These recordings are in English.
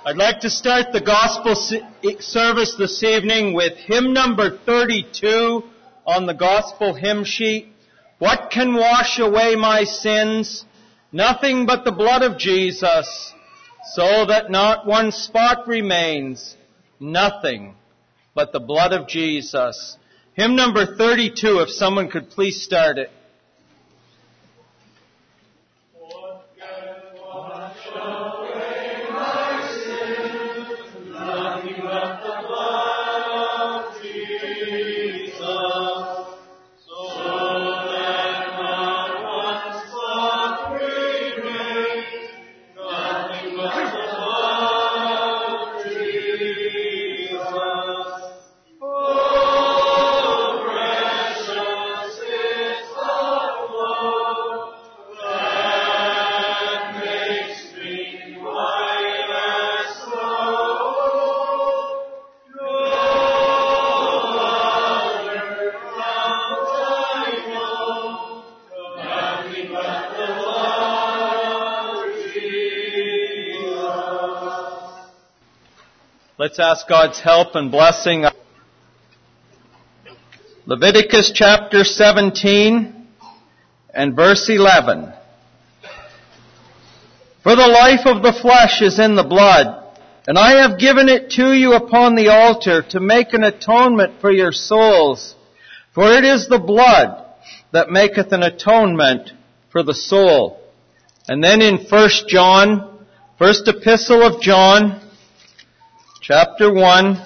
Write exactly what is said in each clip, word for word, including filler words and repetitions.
I'd like to start the gospel service this evening with hymn number thirty-two on the gospel hymn sheet. What can wash away my sins? Nothing but the blood of Jesus, so that not one spot remains. Nothing but the blood of Jesus. Hymn number thirty-two, if someone could please start it. Let's ask God's help and blessing. Leviticus chapter seventeen and verse eleven. For the life of the flesh is in the blood, and I have given it to you upon the altar to make an atonement for your souls. For it is the blood that maketh an atonement for the soul. And then in First John, first epistle of John, chapter one,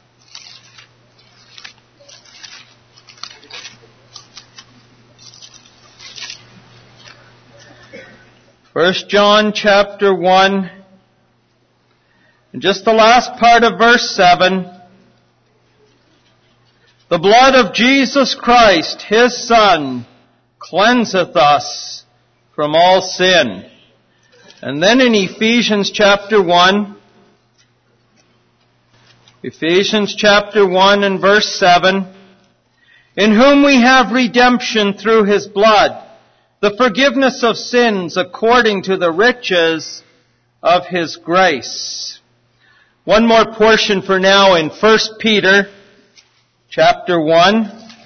First John chapter one, and just the last part of verse seven. The blood of Jesus Christ, His Son, cleanseth us from all sin. And then in Ephesians chapter one, Ephesians chapter one and verse seven, in whom we have redemption through His blood, the forgiveness of sins according to the riches of His grace. One more portion for now in First Peter chapter one.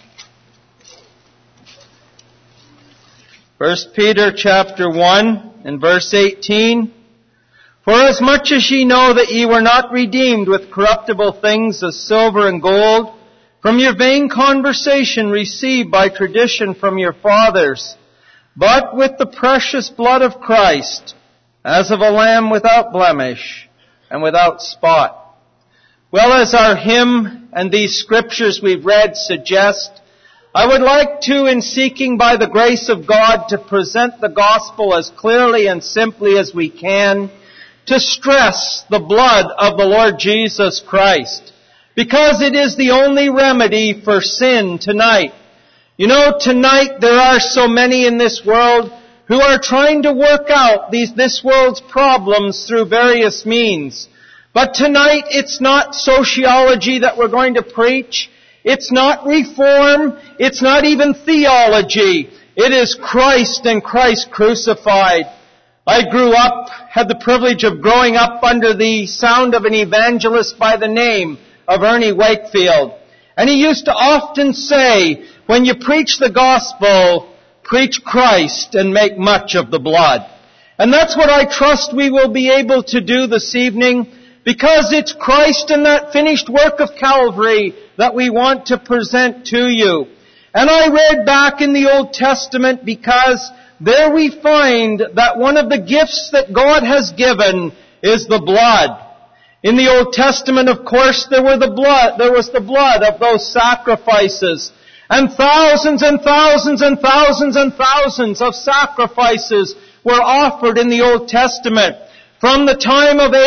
First Peter chapter one and verse eighteen. For as much as ye know that ye were not redeemed with corruptible things as silver and gold, from your vain conversation received by tradition from your fathers, but with the precious blood of Christ, as of a lamb without blemish and without spot. Well, as our hymn and these scriptures we've read suggest, I would like to, in seeking by the grace of God to present the gospel as clearly and simply as we can, to stress the blood of the Lord Jesus Christ, because it is the only remedy for sin tonight. You know, tonight there are so many in this world who are trying to work out these this world's problems through various means. But tonight it's not sociology that we're going to preach. It's not reform. It's not even theology. It is Christ and Christ crucified. I grew up, had the privilege of growing up under the sound of an evangelist by the name of Ernie Wakefield. And he used to often say, when you preach the gospel, preach Christ and make much of the blood. And that's what I trust we will be able to do this evening, because it's Christ and that finished work of Calvary that we want to present to you. And I read back in the Old Testament because there we find that one of the gifts that God has given is the blood. In the Old Testament, of course, there were the blood, there was the blood of those sacrifices. And thousands and thousands and thousands and thousands of sacrifices were offered in the Old Testament. From the time of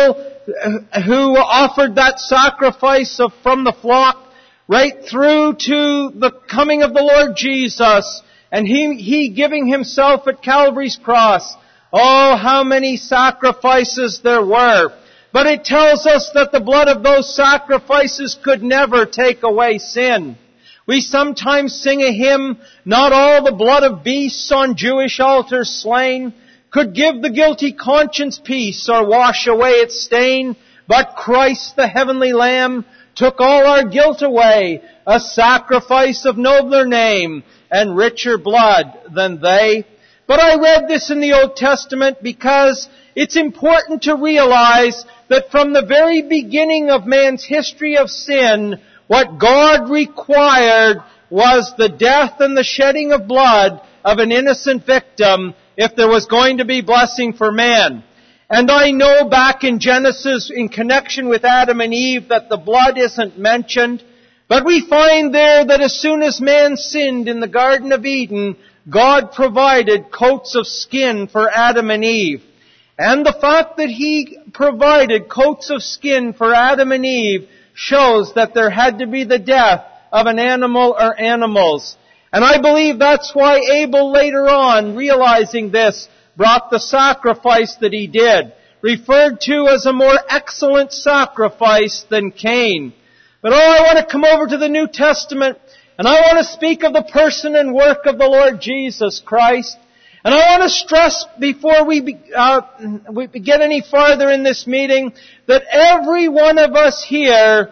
Abel, who offered that sacrifice of, from the flock, right through to the coming of the Lord Jesus, and he, he giving Himself at Calvary's cross. Oh, how many sacrifices there were. But it tells us that the blood of those sacrifices could never take away sin. We sometimes sing a hymn, not all the blood of beasts on Jewish altars slain could give the guilty conscience peace or wash away its stain, but Christ, the heavenly Lamb, took all our guilt away, a sacrifice of nobler name and richer blood than they. But I read this in the Old Testament because it's important to realize that from the very beginning of man's history of sin, what God required was the death and the shedding of blood of an innocent victim if there was going to be blessing for man. And I know back in Genesis, in connection with Adam and Eve, that the blood isn't mentioned. But we find there that as soon as man sinned in the Garden of Eden, God provided coats of skin for Adam and Eve. And the fact that He provided coats of skin for Adam and Eve shows that there had to be the death of an animal or animals. And I believe that's why Abel later on, realizing this, brought the sacrifice that he did, referred to as a more excellent sacrifice than Cain. But oh, I want to come over to the New Testament, and I want to speak of the person and work of the Lord Jesus Christ. And I want to stress before we, be, uh, we get any farther in this meeting that every one of us here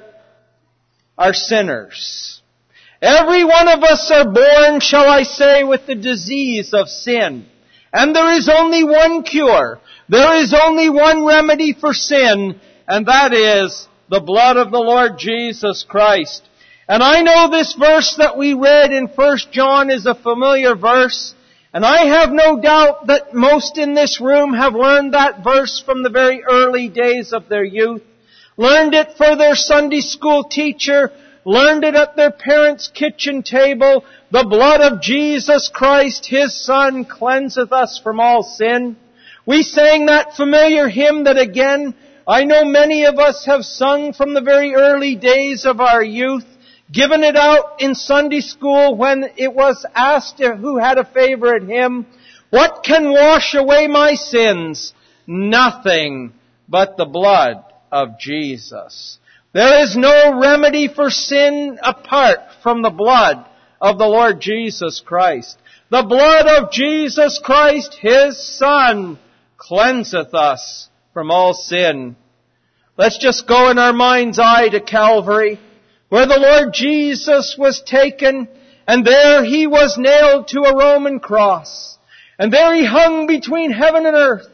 are sinners. Every one of us are born, shall I say, with the disease of sin. And there is only one cure. There is only one remedy for sin, and that is the blood of the Lord Jesus Christ. And I know this verse that we read in First John is a familiar verse, and I have no doubt that most in this room have learned that verse from the very early days of their youth, learned it for their Sunday school teacher, learned it at their parents' kitchen table. The blood of Jesus Christ, His Son, cleanseth us from all sin. We sang that familiar hymn that again, I know many of us have sung from the very early days of our youth, given it out in Sunday school when it was asked who had a favorite hymn. What can wash away my sins? Nothing but the blood of Jesus. There is no remedy for sin apart from the blood of the Lord Jesus Christ. The blood of Jesus Christ, His Son, cleanseth us from all sin. Let's just go in our mind's eye to Calvary, where the Lord Jesus was taken, and there He was nailed to a Roman cross. And there He hung between heaven and earth.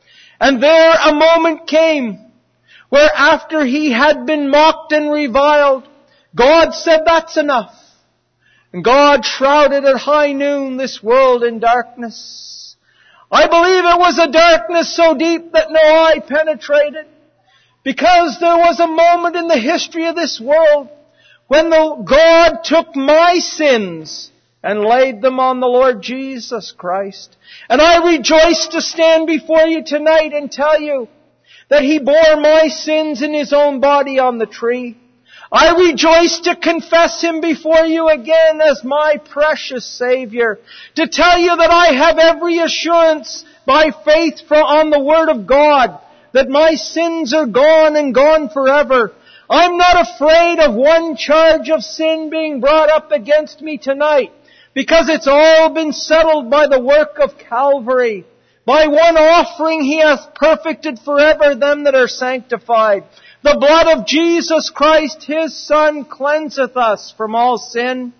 And there a moment came where after He had been mocked and reviled, God said, that's enough. And God shrouded at high noon this world in darkness. I believe it was a darkness so deep that no eye penetrated, because there was a moment in the history of this world when the God took my sins and laid them on the Lord Jesus Christ. And I rejoice to stand before you tonight and tell you that He bore my sins in His own body on the tree. I rejoice to confess Him before you again as my precious Savior. To tell you that I have every assurance by faith on the Word of God that my sins are gone and gone forever. I'm not afraid of one charge of sin being brought up against me tonight, because it's all been settled by the work of Calvary. By one offering He hath perfected forever them that are sanctified. The blood of Jesus Christ, His Son, cleanseth us from all sin.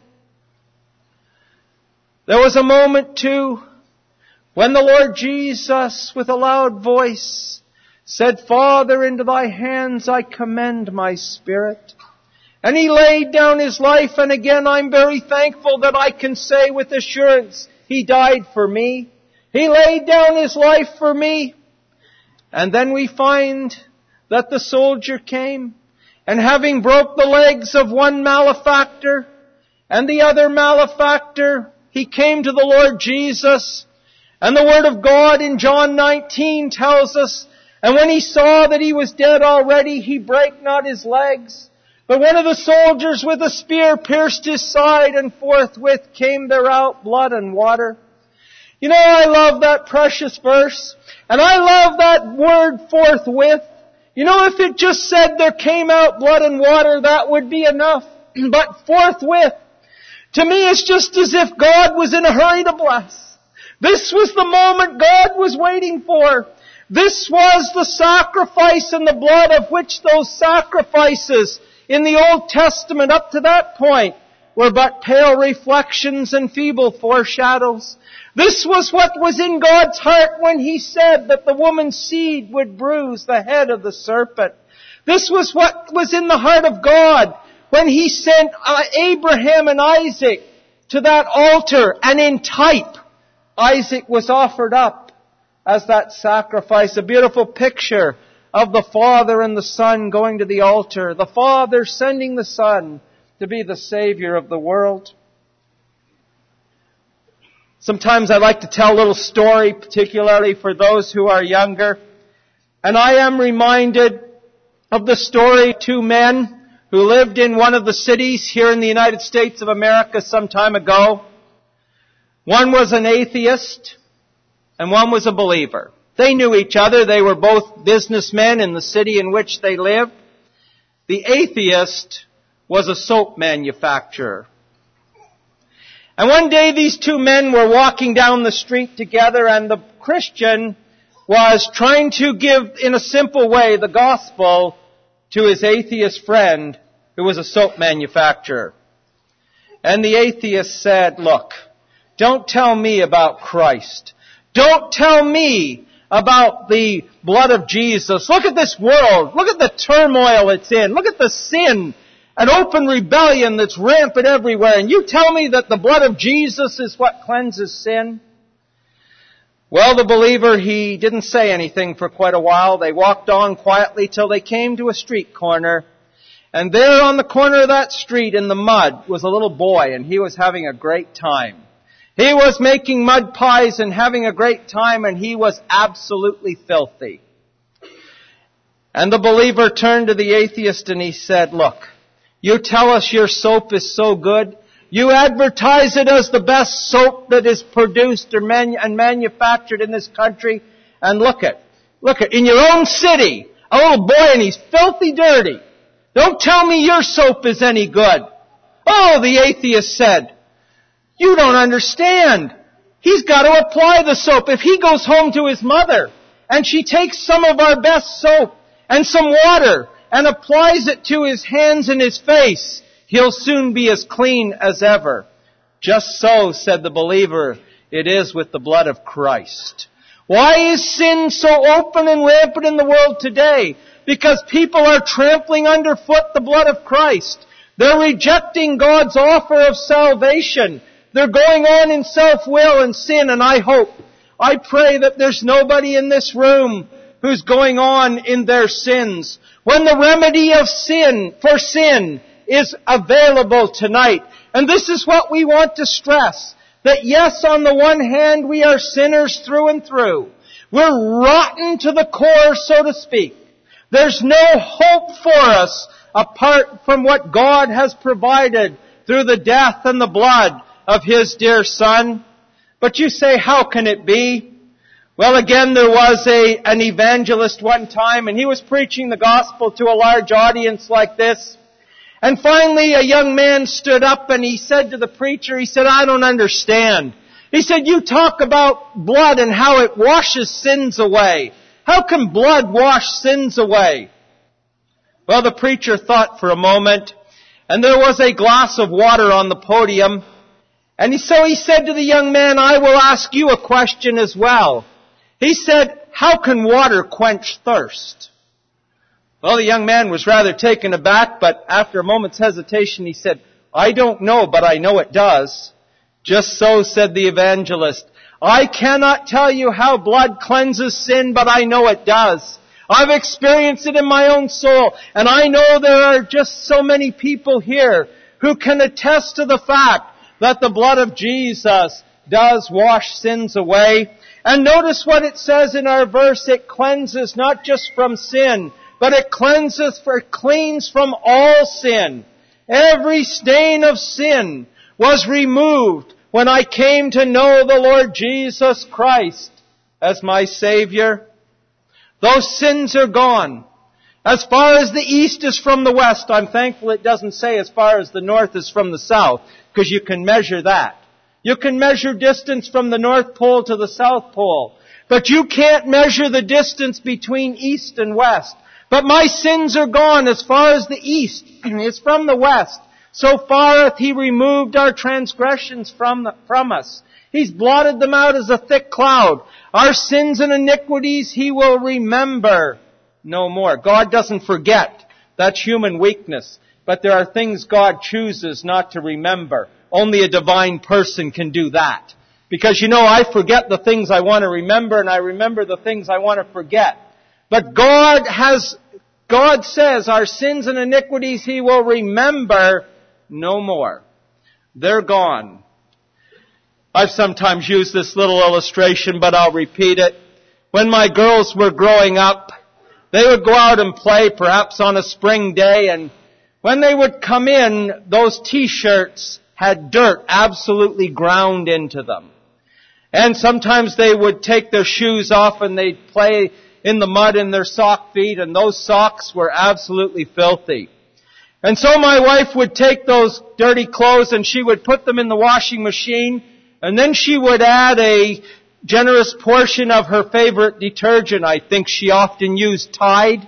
There was a moment too when the Lord Jesus, with a loud voice, said, Father, into Thy hands I commend my spirit. And He laid down His life, and again I'm very thankful that I can say with assurance, He died for me. He laid down His life for me. And then we find that the soldier came, and having broke the legs of one malefactor and the other malefactor, he came to the Lord Jesus. And the Word of God in John nineteen tells us, and when he saw that he was dead already, he brake not his legs. But one of the soldiers with a spear pierced his side, and forthwith came there out blood and water. You know, I love that precious verse, and I love that word forthwith. You know, if it just said there came out blood and water, that would be enough. But forthwith, to me, it's just as if God was in a hurry to bless. This was the moment God was waiting for. This was the sacrifice and the blood of which those sacrifices in the Old Testament up to that point were but pale reflections and feeble foreshadows. This was what was in God's heart when He said that the woman's seed would bruise the head of the serpent. This was what was in the heart of God when He sent Abraham and Isaac to that altar, and in type, Isaac was offered up as that sacrifice, a beautiful picture of the Father and the Son going to the altar, the Father sending the Son to be the Savior of the world. Sometimes I like to tell a little story, particularly for those who are younger. And I am reminded of the story of two men who lived in one of the cities here in the United States of America some time ago. One was an atheist and one was a believer. They knew each other. They were both businessmen in the city in which they lived. The atheist was a soap manufacturer. And one day these two men were walking down the street together, and the Christian was trying to give in a simple way the gospel to his atheist friend who was a soap manufacturer. And the atheist said, "Look, don't tell me about Christ. Don't tell me about the blood of Jesus. Look at this world. Look at the turmoil it's in. Look at the sin and open rebellion that's rampant everywhere. And you tell me that the blood of Jesus is what cleanses sin?" Well, the believer, he didn't say anything for quite a while. They walked on quietly till they came to a street corner. And there on the corner of that street in the mud was a little boy, and he was having a great time. He was making mud pies and having a great time, and he was absolutely filthy. And the believer turned to the atheist and he said, "Look, you tell us your soap is so good. You advertise it as the best soap that is produced or manu- and manufactured in this country. And look at, look at, in your own city, a little boy and he's filthy dirty. Don't tell me your soap is any good." "Oh," the atheist said, "you don't understand. He's got to apply the soap. If he goes home to his mother and she takes some of our best soap and some water and applies it to his hands and his face, he'll soon be as clean as ever." Just so, said the believer, it is with the blood of Christ. Why is sin so open and rampant in the world today? Because people are trampling underfoot the blood of Christ. They're rejecting God's offer of salvation. They're going on in self-will and sin, and I hope, I pray that there's nobody in this room who's going on in their sins. When the remedy of sin, for sin, is available tonight. And this is what we want to stress. That yes, on the one hand, we are sinners through and through. We're rotten to the core, so to speak. There's no hope for us apart from what God has provided through the death and the blood of His dear Son. But you say, how can it be? Well, again, there was a an evangelist one time, and he was preaching the gospel to a large audience like this. And finally, a young man stood up and he said to the preacher, he said, "I don't understand." He said, "You talk about blood and how it washes sins away. How can blood wash sins away?" Well, the preacher thought for a moment, and there was a glass of water on the podium. And so he said to the young man, "I will ask you a question as well." He said, "How can water quench thirst?" Well, the young man was rather taken aback, but after a moment's hesitation, he said, "I don't know, but I know it does." Just so, said the evangelist. I cannot tell you how blood cleanses sin, but I know it does. I've experienced it in my own soul, and I know there are just so many people here who can attest to the fact that the blood of Jesus does wash sins away. And notice what it says in our verse. It cleanses not just from sin, but it cleanses, for cleans from all sin. Every stain of sin was removed when I came to know the Lord Jesus Christ as my Savior. Those sins are gone. As far as the east is from the west, I'm thankful it doesn't say as far as the north is from the south, because you can measure that. You can measure distance from the North Pole to the South Pole. But you can't measure the distance between East and West. But my sins are gone as far as the East is from the West. So far hath He removed our transgressions from, the, from us. He's blotted them out as a thick cloud. Our sins and iniquities He will remember no more. God doesn't forget. That's human weakness. But there are things God chooses not to remember. Only a divine person can do that. Because, you know, I forget the things I want to remember and I remember the things I want to forget. But God has, God says our sins and iniquities He will remember no more. They're gone. I've sometimes used this little illustration, but I'll repeat it. When my girls were growing up, they would go out and play, perhaps on a spring day, and when they would come in, those t-shirts had dirt absolutely ground into them. And sometimes they would take their shoes off and they'd play in the mud in their sock feet, and those socks were absolutely filthy. And so my wife would take those dirty clothes and she would put them in the washing machine, and then she would add a generous portion of her favorite detergent. I think she often used Tide.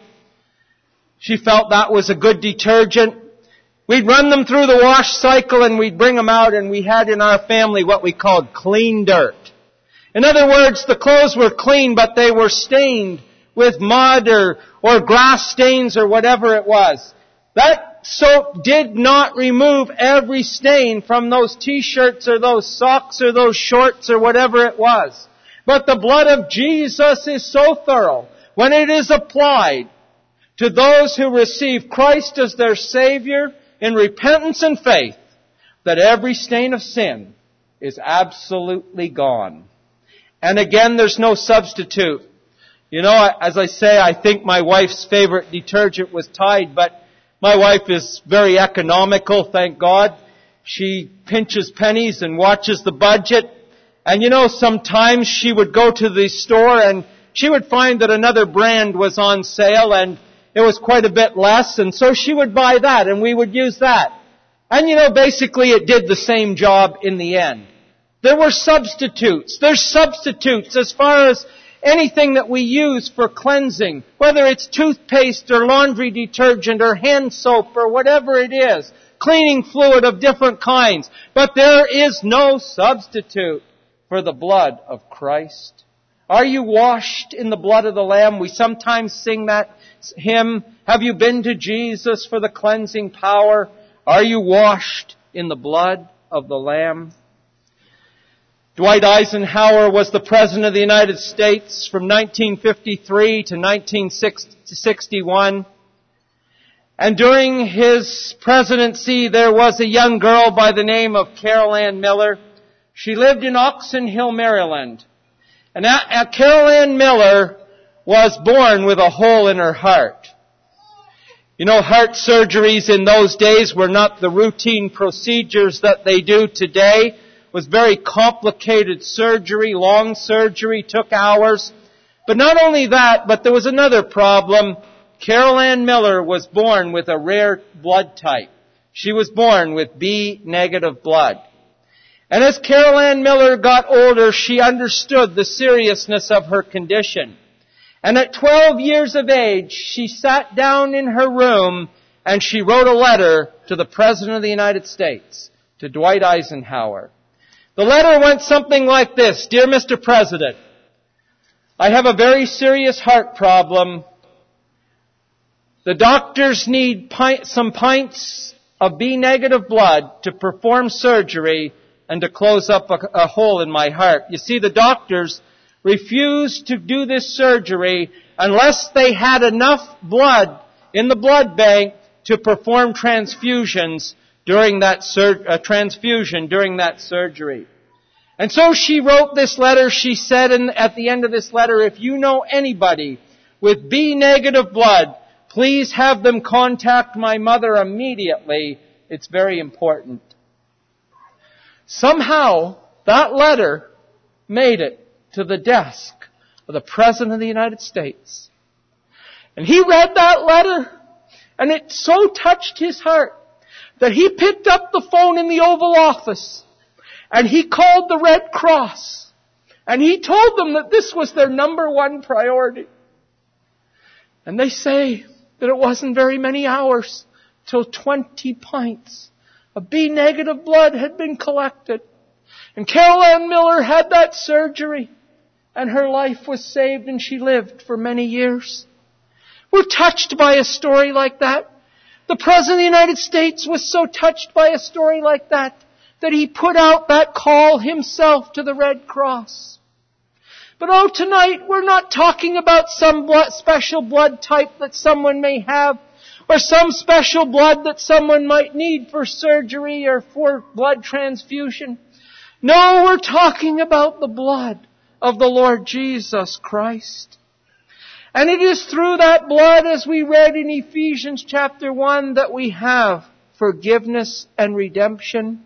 She felt that was a good detergent. We'd run them through the wash cycle and we'd bring them out, and we had in our family what we called clean dirt. In other words, the clothes were clean, but they were stained with mud or, or grass stains or whatever it was. That soap did not remove every stain from those t-shirts or those socks or those shorts or whatever it was. But the blood of Jesus is so thorough when it is applied to those who receive Christ as their Savior in repentance and faith, that every stain of sin is absolutely gone. And again, there's no substitute. You know, as I say, I think my wife's favorite detergent was Tide, but my wife is very economical, thank God. She pinches pennies and watches the budget. And you know, sometimes she would go to the store and she would find that another brand was on sale and it was quite a bit less, and so she would buy that and we would use that. And you know, basically it did the same job in the end. There were substitutes. There's substitutes as far as anything that we use for cleansing, whether it's toothpaste or laundry detergent or hand soap or whatever it is, cleaning fluid of different kinds. But there is no substitute for the blood of Christ. Are you washed in the blood of the Lamb? We sometimes sing that hymn, have you been to Jesus for the cleansing power? Are you washed in the blood of the Lamb? Dwight Eisenhower was the President of the United States from nineteen fifty-three to nineteen sixty-one. And during his presidency, there was a young girl by the name of Carol Ann Miller. She lived in Oxon Hill, Maryland. And Carol Ann Miller was born with a hole in her heart. You know, heart surgeries in those days were not the routine procedures that they do today. It was very complicated surgery, long surgery, took hours. But not only that, but there was another problem. Carol Ann Miller was born with a rare blood type. She was born with B negative blood. And as Carol Ann Miller got older, she understood the seriousness of her condition. And at twelve years of age, she sat down in her room and she wrote a letter to the President of the United States, to Dwight Eisenhower. The letter went something like this: Dear Mister President, I have a very serious heart problem. The doctors need pint, some pints of B negative blood to perform surgery and to close up a, a hole in my heart. You see, the doctors refused to do this surgery unless they had enough blood in the blood bank to perform transfusions during that sur- uh, transfusion during that surgery. And so she wrote this letter. She said in, at the end of this letter, if you know anybody with B negative blood, please have them contact my mother immediately. It's very important. Somehow, that letter made it to the desk of the President of the United States. And he read that letter, and it so touched his heart that he picked up the phone in the Oval Office And he called the Red Cross. And he told them that this was their number one priority. And they say that it wasn't very many hours till twenty pints of B negative blood had been collected. And Carol Ann Miller had that surgery. And her life was saved and she lived for many years. We're touched by a story like that. The President of the United States was so touched by a story like that that he put out that call himself to the Red Cross. But oh, tonight we're not talking about some blood, special blood type that someone may have, or some special blood that someone might need for surgery or for blood transfusion. No, we're talking about the blood of the Lord Jesus Christ. And it is through that blood, as we read in Ephesians chapter one, that we have forgiveness and redemption.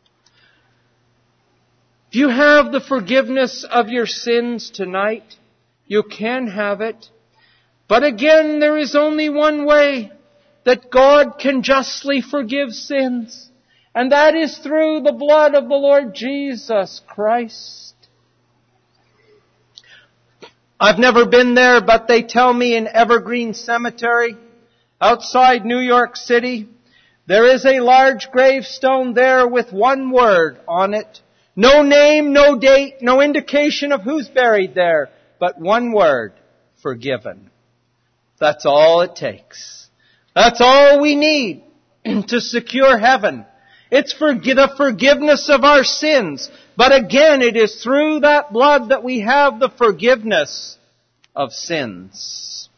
If you have the forgiveness of your sins tonight, you can have it. But again, there is only one way that God can justly forgive sins. And that is through the blood of the Lord Jesus Christ. I've never been there, but they tell me in Evergreen Cemetery, outside New York City, there is a large gravestone there with one word on it. No name, no date, no indication of who's buried there, but one word, forgiven. That's all it takes. That's all we need to secure heaven. It's for the forgiveness of our sins. But again, it is through that blood that we have the forgiveness of sins.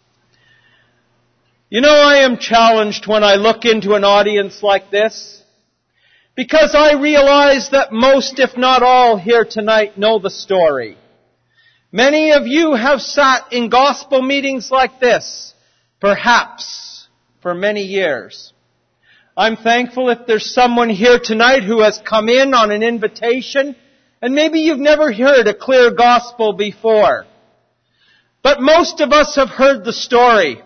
You know, I am challenged when I look into an audience like this, because I realize that most, if not all, here tonight know the story. Many of you have sat in gospel meetings like this, perhaps for many years. I'm thankful if there's someone here tonight who has come in on an invitation, and maybe you've never heard a clear gospel before. But most of us have heard the story.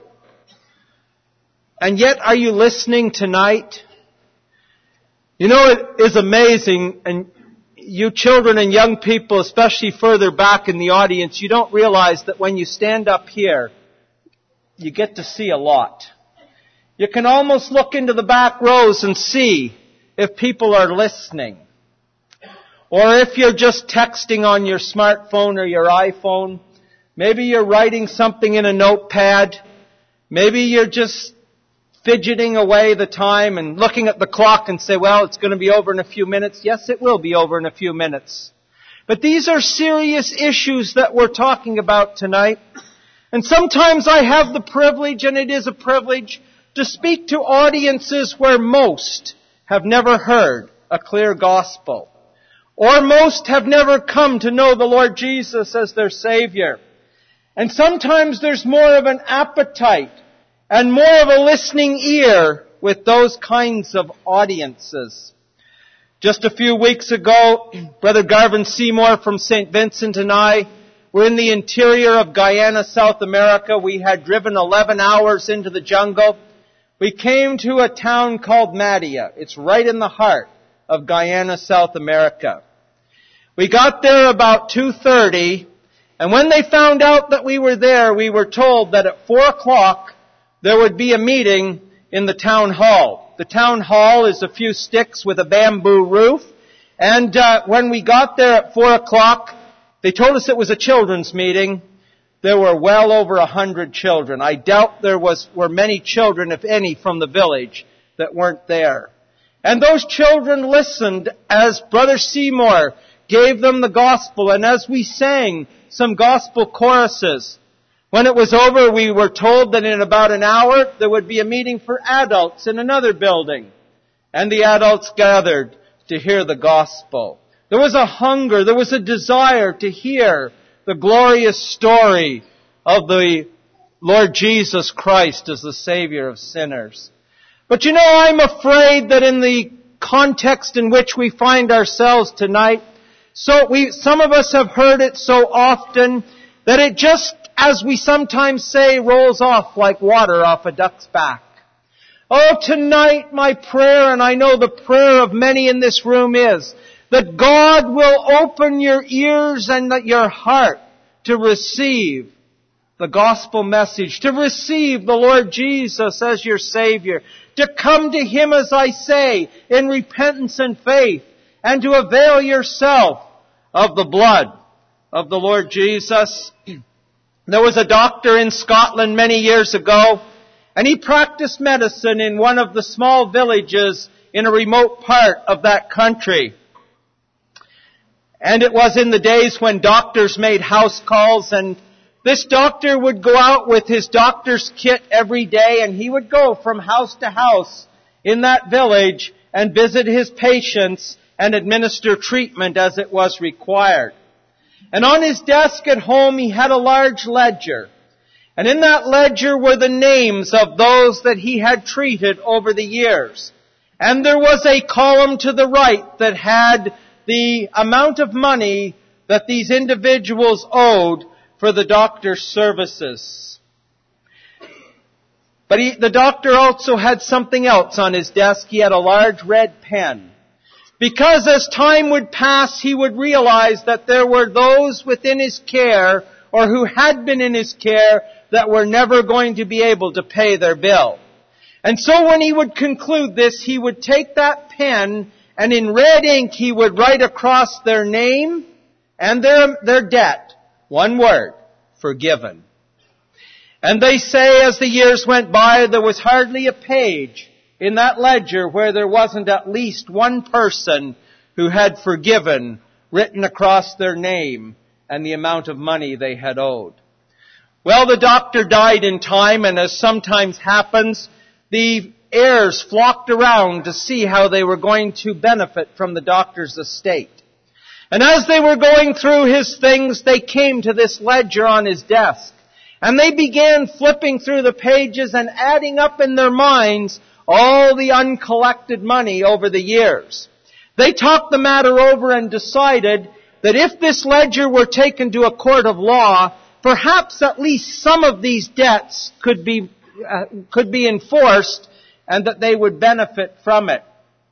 And yet, are you listening tonight? You know, it is amazing, and you children and young people, especially further back in the audience, you don't realize that when you stand up here, you get to see a lot. You can almost look into the back rows and see if people are listening. Or if you're just texting on your smartphone or your iPhone, maybe you're writing something in a notepad, maybe you're just fidgeting away the time and looking at the clock and say, well, it's going to be over in a few minutes. Yes, it will be over in a few minutes. But these are serious issues that we're talking about tonight. And sometimes I have the privilege, and it is a privilege, to speak to audiences where most have never heard a clear gospel, or most have never come to know the Lord Jesus as their Savior. And sometimes there's more of an appetite and more of a listening ear with those kinds of audiences. Just a few weeks ago, Brother Garvin Seymour from Saint Vincent and I were in the interior of Guyana, South America. We had driven eleven hours into the jungle. We came to a town called Madia. It's right in the heart of Guyana, South America. We got there about two thirty, and when they found out that we were there, we were told that at four o'clock there would be a meeting in the town hall. The town hall is a few sticks with a bamboo roof, and uh, when we got there at four o'clock, they told us it was a children's meeting. There were well over a hundred children. I doubt there was were many children, if any, from the village that weren't there. And those children listened as Brother Seymour gave them the gospel, and as we sang some gospel choruses. When it was over, we were told that in about an hour there would be a meeting for adults in another building. And the adults gathered to hear the gospel. There was a hunger, there was a desire to hear the glorious story of the Lord Jesus Christ as the Savior of sinners. But you know, I'm afraid that in the context in which we find ourselves tonight, so we, some of us have heard it so often that it just, as we sometimes say, rolls off like water off a duck's back. Oh, tonight my prayer, and I know the prayer of many in this room is, that God will open your ears and that your heart to receive the gospel message, to receive the Lord Jesus as your Savior, to come to Him, as I say, in repentance and faith, and to avail yourself of the blood of the Lord Jesus. There was a doctor in Scotland many years ago, and he practiced medicine in one of the small villages in a remote part of that country. And it was in the days when doctors made house calls, and this doctor would go out with his doctor's kit every day, and he would go from house to house in that village and visit his patients and administer treatment as it was required. And on his desk at home he had a large ledger. And in that ledger were the names of those that he had treated over the years. And there was a column to the right that had the amount of money that these individuals owed for the doctor's services. But he, the doctor also had something else on his desk. He had a large red pen. Because as time would pass, he would realize that there were those within his care, or who had been in his care, that were never going to be able to pay their bill. And so when he would conclude this, he would take that pen, and in red ink he would write across their name and their, their debt one word: forgiven. And they say as the years went by, there was hardly a page in that ledger where there wasn't at least one person who had forgiven written across their name and the amount of money they had owed. Well, the doctor died in time, and as sometimes happens, the heirs flocked around to see how they were going to benefit from the doctor's estate. And as they were going through his things, they came to this ledger on his desk. And they began flipping through the pages and adding up in their minds all the uncollected money over the years. They talked the matter over and decided that if this ledger were taken to a court of law, perhaps at least some of these debts could be uh, could be enforced, and that they would benefit from it.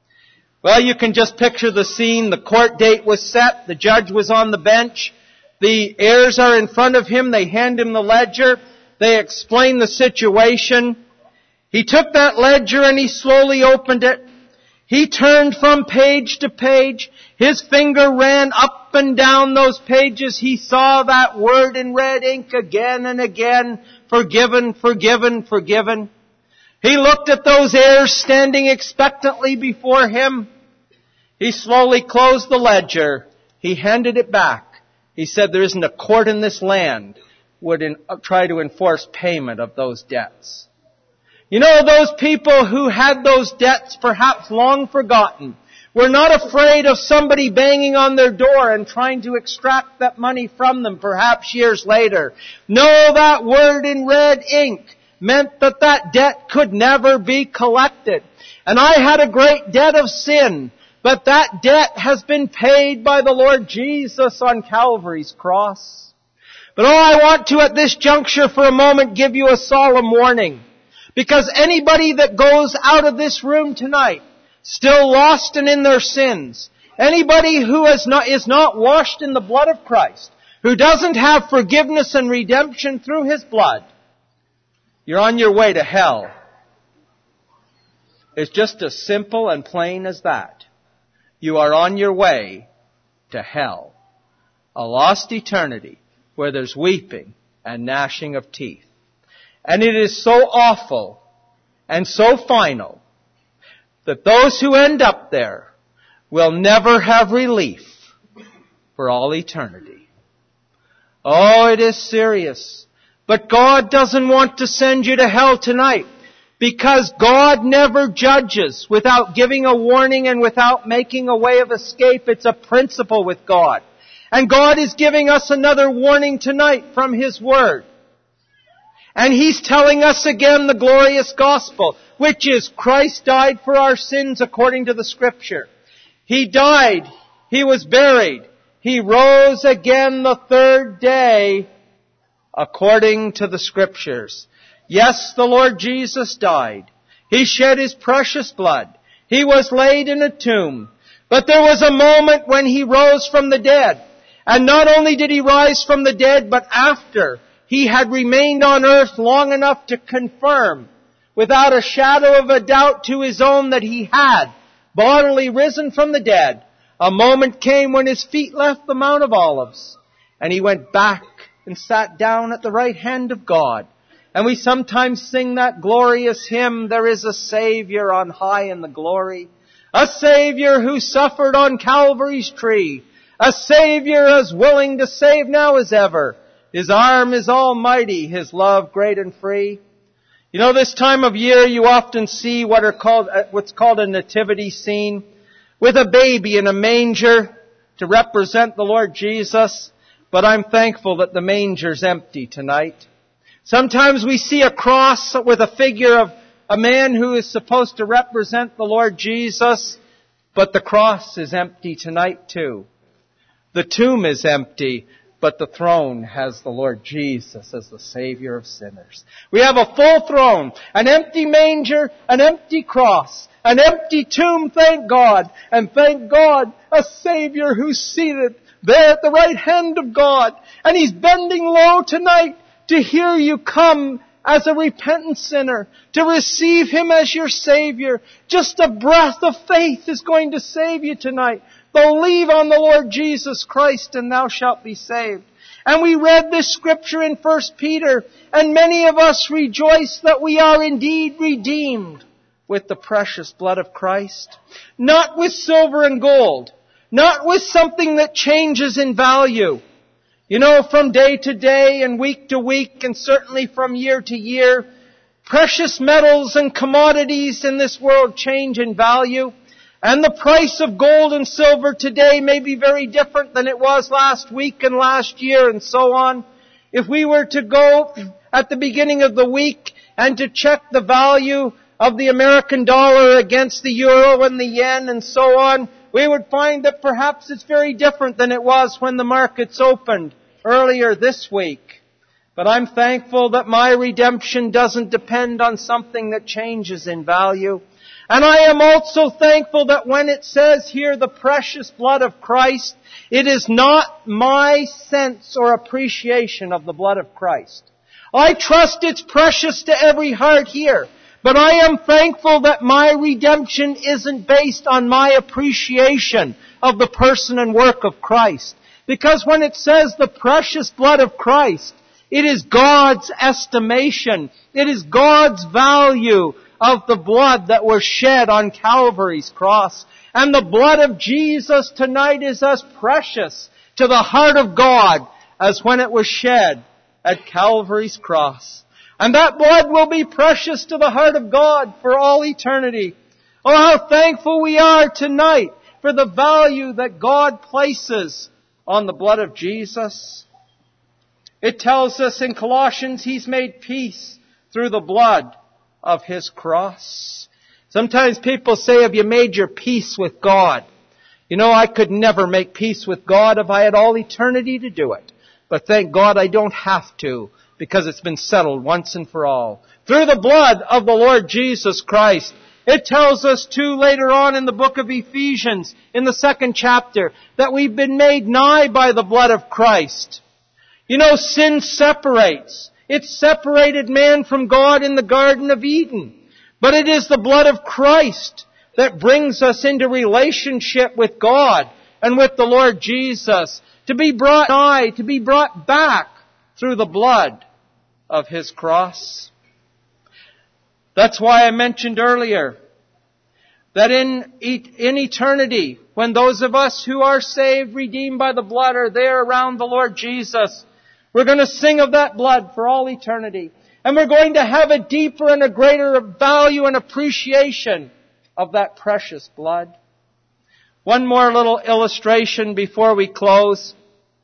Well, you can just picture the scene. The court date was set. The judge was on the bench. The heirs are in front of him. They hand him the ledger. They explain the situation. He took that ledger and he slowly opened it. He turned from page to page. His finger ran up and down those pages. He saw that word in red ink again and again. Forgiven, forgiven, forgiven. He looked at those heirs standing expectantly before him. He slowly closed the ledger. He handed it back. He said, there isn't a court in this land would in, uh, try to enforce payment of those debts. You know, those people who had those debts perhaps long forgotten were not afraid of somebody banging on their door and trying to extract that money from them perhaps years later. No, that word in red ink meant that that debt could never be collected. And I had a great debt of sin, but that debt has been paid by the Lord Jesus on Calvary's cross. But oh, I want to at this juncture for a moment give you a solemn warning. Because anybody that goes out of this room tonight still lost and in their sins, anybody who is not, is not washed in the blood of Christ, who doesn't have forgiveness and redemption through His blood, you're on your way to hell. It's just as simple and plain as that. You are on your way to hell. A lost eternity where there's weeping and gnashing of teeth. And it is so awful and so final that those who end up there will never have relief for all eternity. Oh, it is serious. But God doesn't want to send you to hell tonight, because God never judges without giving a warning and without making a way of escape. It's a principle with God. And God is giving us another warning tonight from His Word. And He's telling us again the glorious gospel, which is Christ died for our sins according to the Scripture. He died. He was buried. He rose again the third day according to the Scriptures. Yes, the Lord Jesus died. He shed His precious blood. He was laid in a tomb. But there was a moment when He rose from the dead. And not only did He rise from the dead, but after He had remained on earth long enough to confirm, without a shadow of a doubt to His own, that He had bodily risen from the dead, a moment came when His feet left the Mount of Olives, and He went back and sat down at the right hand of God. And we sometimes sing that glorious hymn, there is a Savior on high in the glory, a Savior who suffered on Calvary's tree, a Savior as willing to save now as ever. His arm is almighty, His love great and free. You know, this time of year you often see what are called, what's called a nativity scene, with a baby in a manger to represent the Lord Jesus. But I'm thankful that the manger's empty tonight. Sometimes we see a cross with a figure of a man who is supposed to represent the Lord Jesus, but the cross is empty tonight too. The tomb is empty, but the throne has the Lord Jesus as the Savior of sinners. We have a full throne, an empty manger, an empty cross, an empty tomb, thank God, and thank God, a Savior who's seated there at the right hand of God, and He's bending low tonight to hear you come as a repentant sinner, to receive Him as your Savior. Just a breath of faith is going to save you tonight. Believe on the Lord Jesus Christ and thou shalt be saved. And we read this scripture in First Peter, and many of us rejoice that we are indeed redeemed with the precious blood of Christ. Not with silver and gold, not with something that changes in value. You know, from day to day and week to week and certainly from year to year, precious metals and commodities in this world change in value. And the price of gold and silver today may be very different than it was last week and last year and so on. If we were to go at the beginning of the week and to check the value of the American dollar against the euro and the yen and so on, we would find that perhaps it's very different than it was when the markets opened earlier this week. But I'm thankful that my redemption doesn't depend on something that changes in value. And I am also thankful that when it says here the precious blood of Christ, it is not my sense or appreciation of the blood of Christ. I trust it's precious to every heart here. But I am thankful that my redemption isn't based on my appreciation of the person and work of Christ. Because when it says the precious blood of Christ, it is God's estimation. It is God's value of the blood that was shed on Calvary's cross. And the blood of Jesus tonight is as precious to the heart of God as when it was shed at Calvary's cross. And that blood will be precious to the heart of God for all eternity. Oh, how thankful we are tonight for the value that God places on the blood of Jesus. It tells us in Colossians, He's made peace through the blood of His cross. Sometimes people say, have you made your peace with God? You know, I could never make peace with God if I had all eternity to do it. But thank God I don't have to, because it's been settled once and for all. Through the blood of the Lord Jesus Christ. It tells us too later on in the book of Ephesians, in the second chapter, that we've been made nigh by the blood of Christ. You know, sin separates. It separated man from God in the Garden of Eden. But it is the blood of Christ that brings us into relationship with God and with the Lord Jesus, to be brought nigh, to be brought back through the blood of His cross. That's why I mentioned earlier that in, in eternity, when those of us who are saved, redeemed by the blood, are there around the Lord Jesus, we're going to sing of that blood for all eternity. And we're going to have a deeper and a greater value and appreciation of that precious blood. One more little illustration before we close.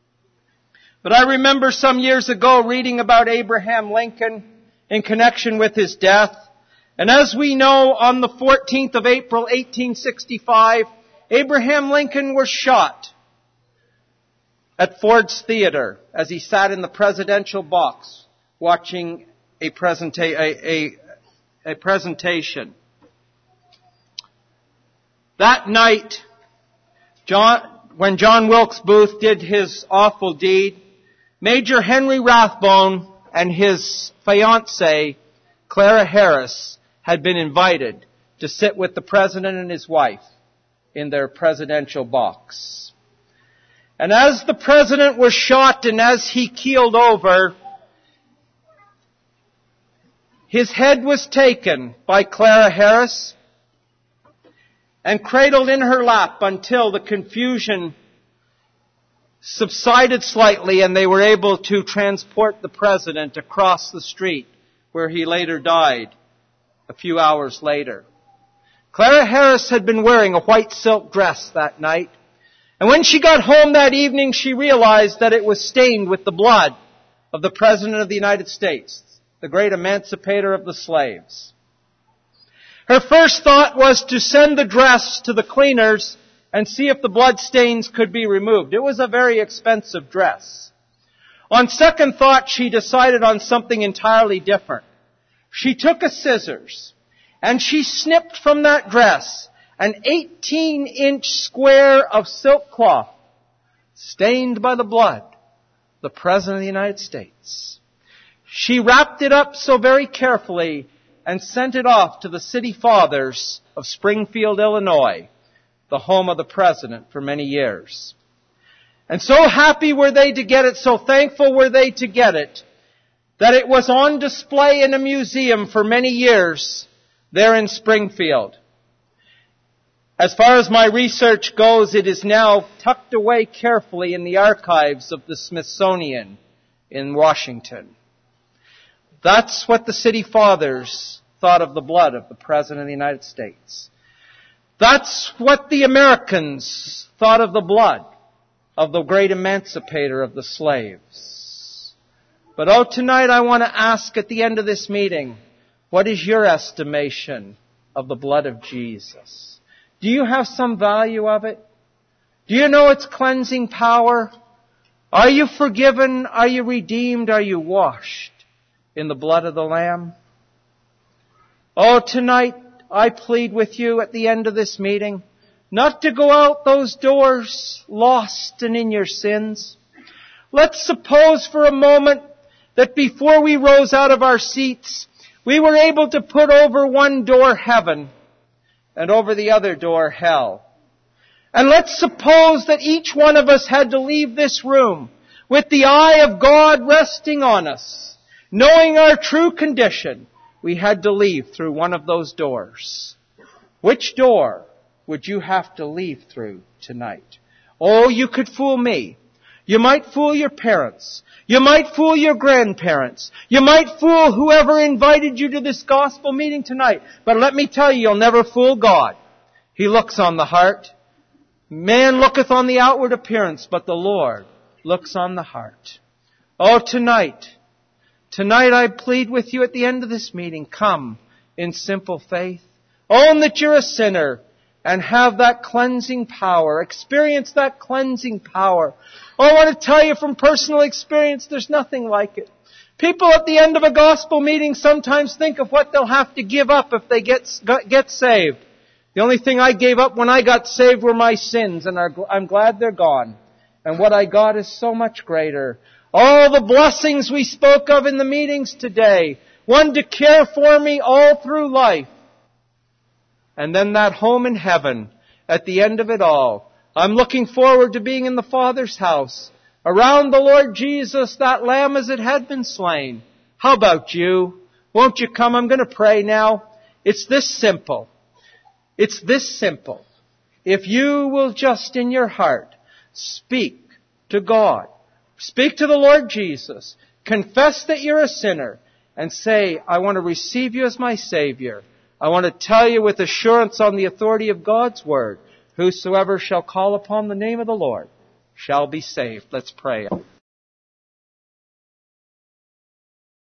But I remember some years ago reading about Abraham Lincoln in connection with his death. And as we know, on the fourteenth of April, eighteen sixty-five, Abraham Lincoln was shot at Ford's Theater as he sat in the presidential box watching a, presenta- a, a, a presentation. That night, John, when John Wilkes Booth did his awful deed, Major Henry Rathbone and his fiancée, Clara Harris, had been invited to sit with the President and his wife in their presidential box. And as the President was shot and as he keeled over, his head was taken by Clara Harris and cradled in her lap until the confusion subsided slightly and they were able to transport the President across the street where he later died a few hours later. Clara Harris had been wearing a white silk dress that night, and when she got home that evening she realized that it was stained with the blood of the President of the United States, the great emancipator of the slaves. Her first thought was to send the dress to the cleaners and see if the blood stains could be removed. It was a very expensive dress. On second thought, she decided on something entirely different. She took a scissors and she snipped from that dress an eighteen-inch square of silk cloth stained by the blood of the President of the United States. She wrapped it up so very carefully and sent it off to the City Fathers of Springfield, Illinois, the home of the President for many years. And so happy were they to get it, so thankful were they to get it, that it was on display in a museum for many years there in Springfield. As far as my research goes, it is now tucked away carefully in the archives of the Smithsonian in Washington. That's what the City Fathers thought of the blood of the President of the United States. That's what the Americans thought of the blood of the great emancipator of the slaves. But oh, tonight I want to ask at the end of this meeting, what is your estimation of the blood of Jesus? Do you have some value of it? Do you know its cleansing power? Are you forgiven? Are you redeemed? Are you washed in the blood of the Lamb? Oh, tonight I plead with you at the end of this meeting not to go out those doors lost and in your sins. Let's suppose for a moment that before we rose out of our seats, we were able to put over one door heaven and over the other door hell. And let's suppose that each one of us had to leave this room with the eye of God resting on us, knowing our true condition. We had to leave through one of those doors. Which door would you have to leave through tonight? Oh, you could fool me. You might fool your parents. You might fool your grandparents. You might fool whoever invited you to this gospel meeting tonight. But let me tell you, you'll never fool God. He looks on the heart. Man looketh on the outward appearance, but the Lord looks on the heart. Oh, tonight, tonight I plead with you at the end of this meeting, come in simple faith. Own that you're a sinner and have that cleansing power. Experience that cleansing power. Oh, I want to tell you from personal experience, there's nothing like it. People at the end of a gospel meeting sometimes think of what they'll have to give up if they get, get saved. The only thing I gave up when I got saved were my sins, and I'm glad they're gone. And what I got is so much greater. All the blessings we spoke of in the meetings today. One to care for me all through life. And then that home in heaven at the end of it all. I'm looking forward to being in the Father's house. Around the Lord Jesus, that Lamb as it had been slain. How about you? Won't you come? I'm going to pray now. It's this simple. It's this simple. If you will just in your heart speak to God. Speak to the Lord Jesus. Confess that you're a sinner. And say, I want to receive you as my Savior. I want to tell you with assurance on the authority of God's Word, whosoever shall call upon the name of the Lord shall be saved. Let's pray.